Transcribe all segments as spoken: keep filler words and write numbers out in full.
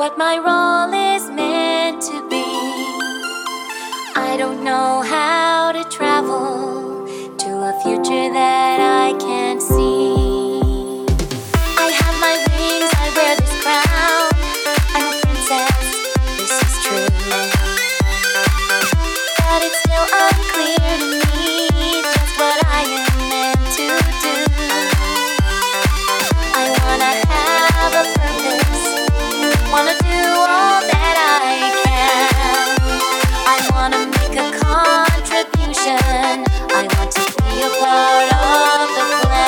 what my role is meant to be. I don't know how to travel to a future that I can't see. I have my wings, I wear this crown. I'm a princess, this is true. But it's still unclear to me just what I am meant to do. I wanna have a purpose, wanna do all that I can. I wanna make a contribution, I want to be a part of the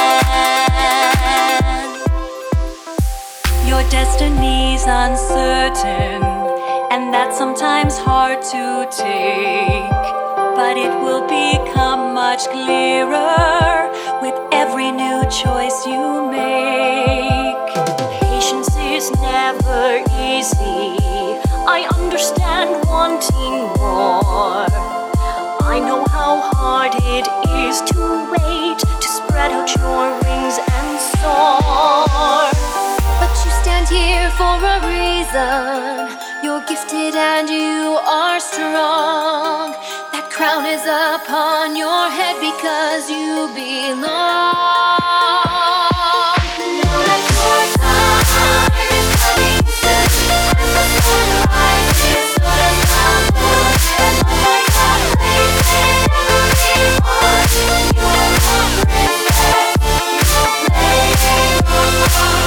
plan. Your destiny's uncertain, and that's sometimes hard to take. But it will become much clearer with every new choice you make. Patience is never easy, I understand wanting more. I know how hard it is to wait, to spread out your wings and soar. But you stand here for a reason. You're gifted and you are strong. That crown is upon your head because you belong. Know that your time is coming soon, and the sun rises so does the moon. And oh my God, place in every heart, you are a princess, you play your part.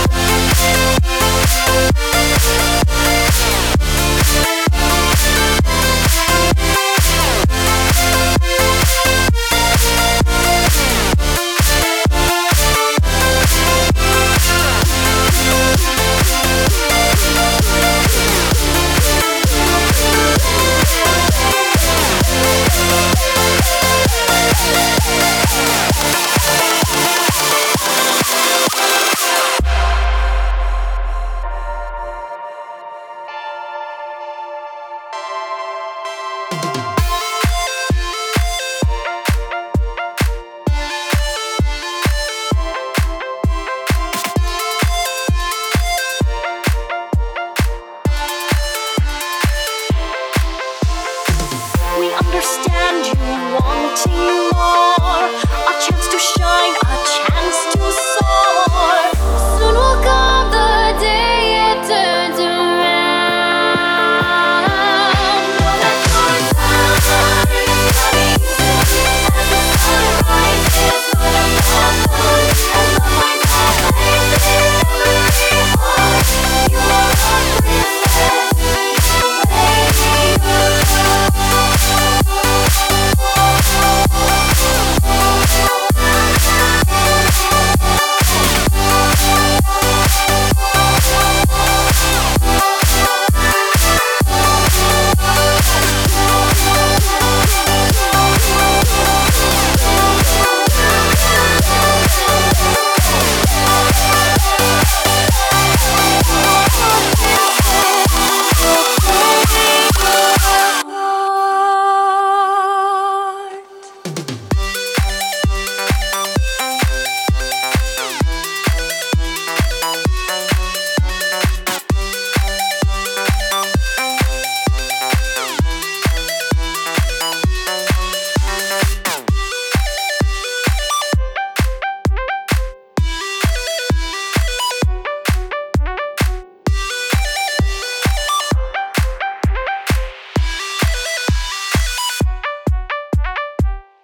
We understand you wanting more.